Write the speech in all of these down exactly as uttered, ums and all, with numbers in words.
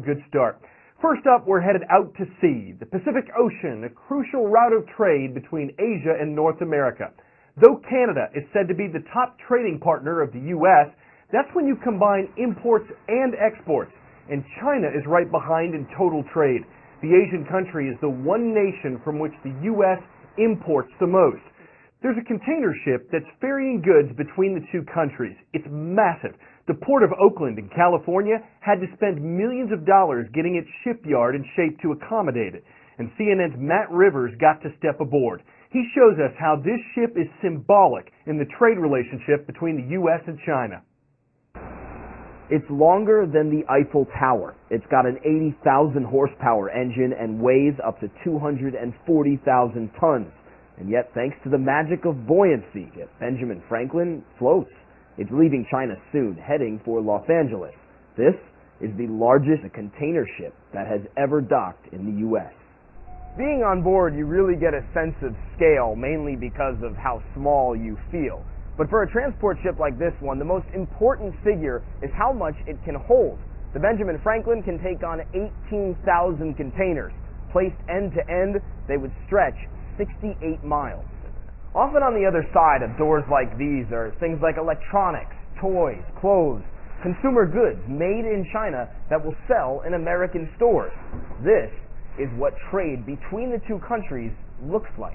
Good start. First up, we're headed out to sea, the Pacific Ocean, a crucial route of trade between Asia and North America. Though Canada is said to be the top trading partner of the U S, that's when you combine imports and exports, and China is right behind in total trade. The Asian country is the one nation from which the U S imports the most. There's a container ship that's ferrying goods between the two countries. It's massive. The Port of Oakland in California had to spend millions of dollars getting its shipyard in shape to accommodate it, and C N N's Matt Rivers got to step aboard. He shows us how this ship is symbolic in the trade relationship between the U S and China. It's longer than the Eiffel Tower. It's got an eighty thousand horsepower engine and weighs up to two hundred forty thousand tons. And yet, thanks to the magic of buoyancy at Benjamin Franklin, floats. It's leaving China soon, heading for Los Angeles. This is the largest container ship that has ever docked in the U S Being on board, you really get a sense of scale, mainly because of how small you feel. But for a transport ship like this one, the most important figure is how much it can hold. The Benjamin Franklin can take on eighteen thousand containers. Placed end to end, they would stretch sixty-eight miles. Often on the other side of doors like these are things like electronics, toys, clothes, consumer goods made in China that will sell in American stores. This is what trade between the two countries looks like.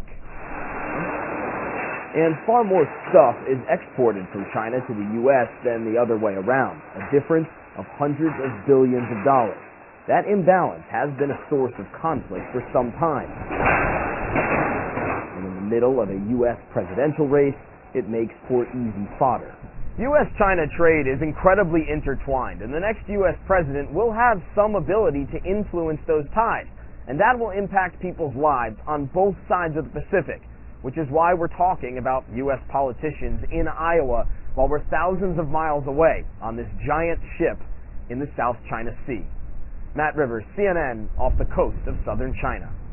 And far more stuff is exported from China to the U S than the other way around, a difference of hundreds of billions of dollars. That imbalance has been a source of conflict for some time. And in the middle of a U S presidential race, it makes for easy fodder. U S China trade is incredibly intertwined, and the next U S president will have some ability to influence those ties, and that will impact people's lives on both sides of the Pacific, which is why we're talking about U S politicians in Iowa while we're thousands of miles away on this giant ship in the South China Sea. Matt Rivers, C N N, off the coast of southern China.